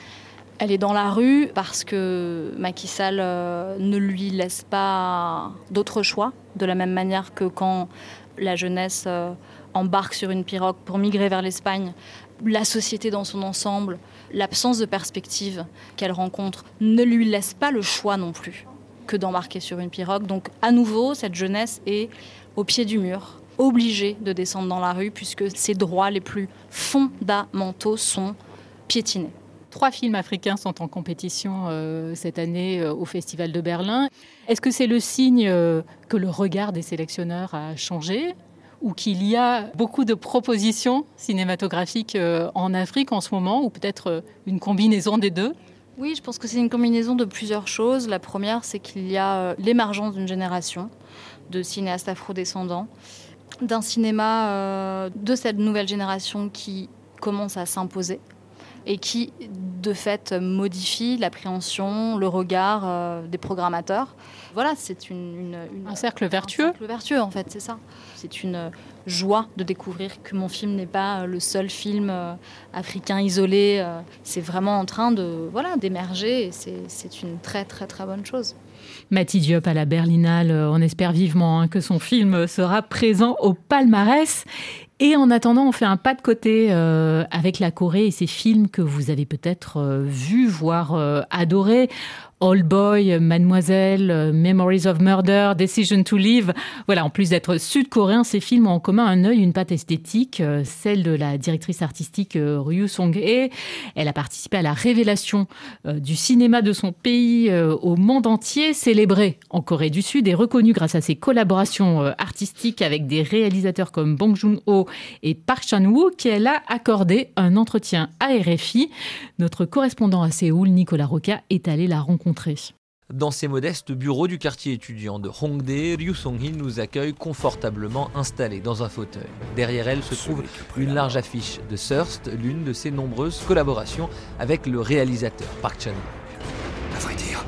Elle est dans la rue parce que Macky Sall ne lui laisse pas d'autre choix, de la même manière que quand la jeunesse embarque sur une pirogue pour migrer vers l'Espagne, la société dans son ensemble, l'absence de perspective qu'elle rencontre ne lui laisse pas le choix non plus que d'embarquer sur une pirogue. Donc à nouveau, cette jeunesse est au pied du mur, obligée de descendre dans la rue puisque ses droits les plus fondamentaux sont piétinés. Trois films africains sont en compétition euh, cette année euh, au Festival de Berlin. Est-ce que c'est le signe euh, que le regard des sélectionneurs a changé ou qu'il y a beaucoup de propositions cinématographiques euh, en Afrique en ce moment, ou peut-être euh, une combinaison des deux ? Oui, je pense que c'est une combinaison de plusieurs choses. La première, c'est qu'il y a l'émergence d'une génération de cinéastes afrodescendants, d'un cinéma euh, de cette nouvelle génération qui commence à s'imposer et qui, de fait, modifie l'appréhension, le regard euh, des programmateurs. Voilà, c'est une, une, une, un cercle vertueux. Un cercle vertueux, en fait, c'est ça. C'est une joie de découvrir que mon film n'est pas le seul film euh, africain isolé. Euh, c'est vraiment en train de, voilà, d'émerger et c'est, c'est une très, très, très bonne chose. Mati Diop à la Berlinale, on espère vivement hein, que son film sera présent au palmarès. Et en attendant, on fait un pas de côté euh, avec la Corée et ses films que vous avez peut-être euh, vus, voire euh, adorés. Old Boy, Mademoiselle, Memories of Murder, Decision to Live. Voilà, en plus d'être sud-coréens, ces films ont en commun un œil, une patte esthétique, euh, celle de la directrice artistique euh, Ryu Song-hye. Elle a participé à la révélation euh, du cinéma de son pays euh, au monde entier, célébrée en Corée du Sud et reconnue grâce à ses collaborations euh, artistiques avec des réalisateurs comme Bong Joon-ho et Park Chan-wook, qu'elle a accordé un entretien à R F I. Notre correspondant à Séoul, Nicolas Roca, est allé la rencontrer. Dans ses modestes bureaux du quartier étudiant de Hongdae, Ryu Song-hye nous accueille confortablement installée dans un fauteuil. Derrière elle se trouve une large affiche de Thirst, l'une de ses nombreuses collaborations avec le réalisateur Park Chan-wook. À vrai dire,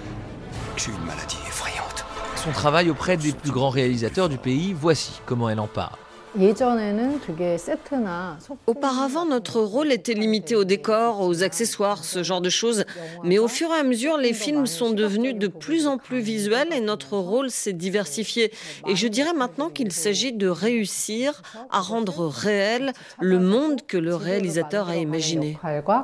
j'ai une maladie effrayante. Son travail auprès des plus grands réalisateurs du pays, voici comment elle en parle. Auparavant, notre rôle était limité au décor, aux accessoires, ce genre de choses. Mais au fur et à mesure, les films sont devenus de plus en plus visuels et notre rôle s'est diversifié. Et je dirais maintenant qu'il s'agit de réussir à rendre réel le monde que le réalisateur a imaginé.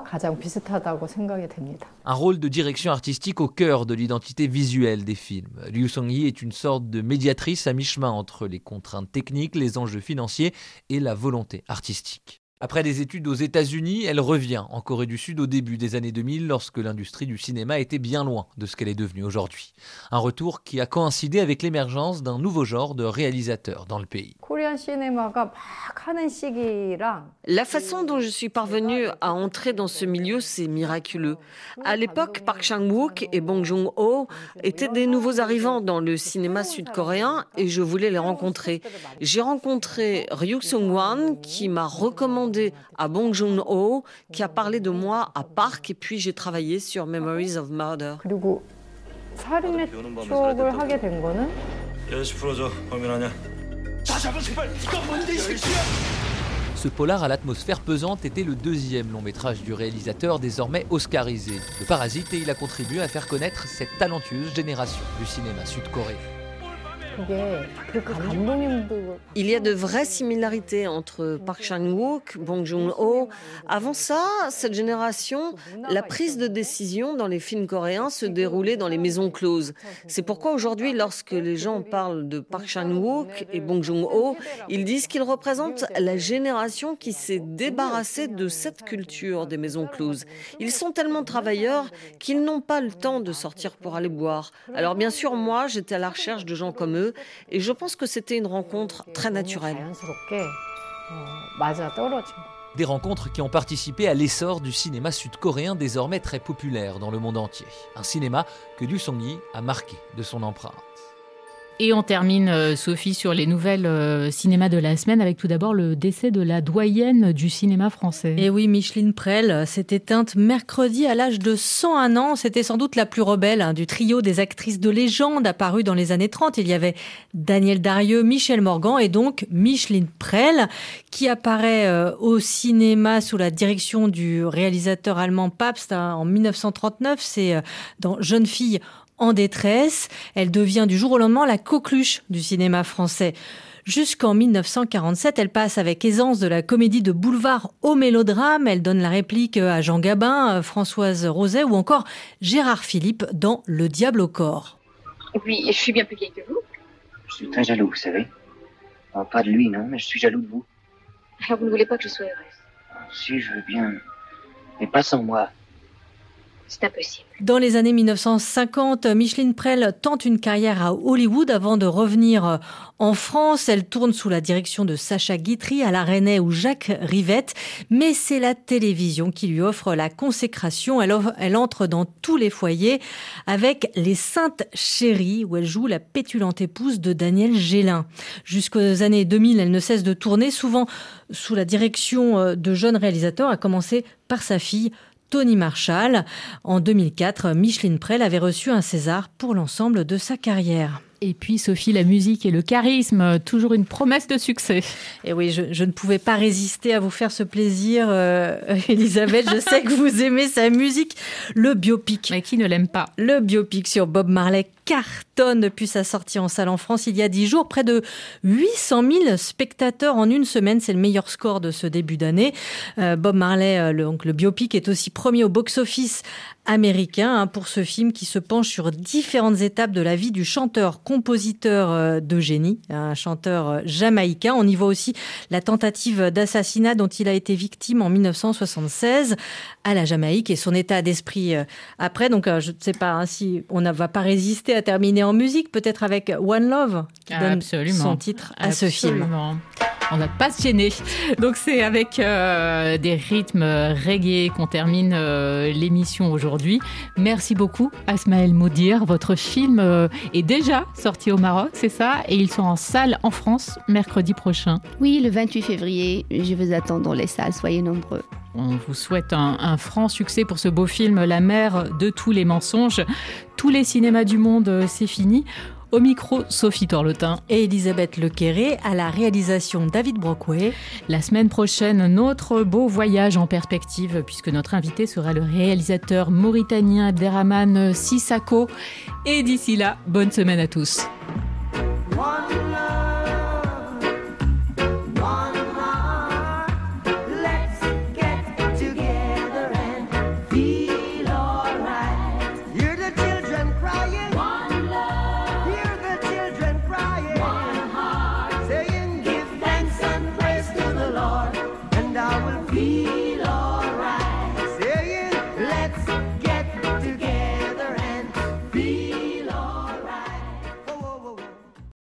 Un rôle de direction artistique au cœur de l'identité visuelle des films. Ryu Song-hye est une sorte de médiatrice à mi-chemin entre les contraintes techniques, les enjeux financiers et la volonté artistique. Après des études aux États-Unis, elle revient en Corée du Sud au début des années deux mille lorsque l'industrie du cinéma était bien loin de ce qu'elle est devenue aujourd'hui. Un retour qui a coïncidé avec l'émergence d'un nouveau genre de réalisateur dans le pays. La façon dont je suis parvenue à entrer dans ce milieu, c'est miraculeux. À l'époque, Park Chan-wook et Bong Joon-ho étaient des nouveaux arrivants dans le cinéma sud-coréen et je voulais les rencontrer. J'ai rencontré Ryu Sung-wan qui m'a recommandé à Bong Joon-ho, qui a parlé de moi à Park, et puis j'ai travaillé sur Memories of Murder. Ce polar à l'atmosphère pesante était le deuxième long métrage du réalisateur désormais oscarisé. Le Parasite, et il a contribué à faire connaître cette talentueuse génération du cinéma sud-coréen. Il y a de vraies similarités entre Park Chan-wook, Bong Joon-ho. Avant ça, cette génération, la prise de décision dans les films coréens se déroulait dans les maisons closes. C'est pourquoi aujourd'hui, lorsque les gens parlent de Park Chan-wook et Bong Joon-ho, ils disent qu'ils représentent la génération qui s'est débarrassée de cette culture des maisons closes. Ils sont tellement travailleurs qu'ils n'ont pas le temps de sortir pour aller boire. Alors bien sûr, moi, j'étais à la recherche de gens comme eux. eux. Et je pense que c'était une rencontre très naturelle. Des rencontres qui ont participé à l'essor du cinéma sud-coréen désormais très populaire dans le monde entier. Un cinéma que Ryu Song-hee a marqué de son empreinte. Et on termine, euh, Sophie, sur les nouvelles euh, cinéma de la semaine avec tout d'abord le décès de la doyenne du cinéma français. Et oui, Micheline Prel s'est éteinte mercredi à l'âge de cent un ans. C'était sans doute la plus rebelle hein, du trio des actrices de légende apparues dans les années trente. Il y avait Danielle Darieux, Michel Morgan et donc Micheline Prel qui apparaît euh, au cinéma sous la direction du réalisateur allemand Pabst hein, en dix-neuf cent trente-neuf. C'est euh, dans Jeune fille en détresse. Elle devient du jour au lendemain la coqueluche du cinéma français. Jusqu'en dix-neuf cent quarante-sept, elle passe avec aisance de la comédie de boulevard au mélodrame. Elle donne la réplique à Jean Gabin, Françoise Roset ou encore Gérard Philippe dans Le diable au corps. Oui, je suis bien plus vieille que vous. Je suis très jaloux, vous savez. Oh, pas de lui, non, mais je suis jaloux de vous. Alors vous ne voulez pas que je sois heureuse? Si, je veux bien. Mais pas sans moi. C'est impossible. Dans les années dix-neuf cent cinquante, Micheline Prel tente une carrière à Hollywood avant de revenir en France. Elle tourne sous la direction de Sacha Guitry à La Reynaye ou Jacques Rivette. Mais c'est la télévision qui lui offre la consécration. Elle, offre, elle entre dans tous les foyers avec Les Saintes Chéries où elle joue la pétulante épouse de Daniel Gélin. Jusqu'aux années deux mille, elle ne cesse de tourner, souvent sous la direction de jeunes réalisateurs, à commencer par sa fille Tony Marshall. En deux mille quatre, Micheline Prel avait reçu un César pour l'ensemble de sa carrière. Et puis, Sophie, la musique et le charisme, toujours une promesse de succès. Et oui, je, je ne pouvais pas résister à vous faire ce plaisir, euh, Elisabeth. Je sais que vous aimez sa musique. Le biopic. Mais qui ne l'aime pas? Le biopic sur Bob Marley cartonne depuis sa sortie en salle en France il y a dix jours. Près de huit cent mille spectateurs en une semaine. C'est le meilleur score de ce début d'année. Euh, Bob Marley, euh, le, donc le biopic, est aussi premier au box-office américain hein, pour ce film qui se penche sur différentes étapes de la vie du chanteur-compositeur euh, de génie, un chanteur euh, jamaïcain. On y voit aussi la tentative d'assassinat dont il a été victime en dix-neuf cent soixante-seize à la Jamaïque et son état d'esprit euh, après. Donc euh, je ne sais pas hein, si on ne va pas résister à terminer en musique, peut-être avec One Love qui donne Absolument. son titre à Absolument. ce film. On va pas se gêner. Donc c'est avec euh, des rythmes reggae qu'on termine euh, l'émission aujourd'hui. Merci beaucoup Asmaël Moudir. Votre film euh, est déjà sorti au Maroc, c'est ça? Et ils sont en salle en France mercredi prochain. Oui, le vingt-huit février. Je vous attends dans les salles. Soyez nombreux. On vous souhaite un, un franc succès pour ce beau film, La mère de tous les mensonges. Tous les cinémas du monde, c'est fini. Au micro, Sophie Torlotin et Elisabeth Lequéré, à la réalisation David Brockway. La semaine prochaine, notre beau voyage en perspective, puisque notre invité sera le réalisateur mauritanien Abderrahmane Sissako. Et d'ici là, bonne semaine à tous.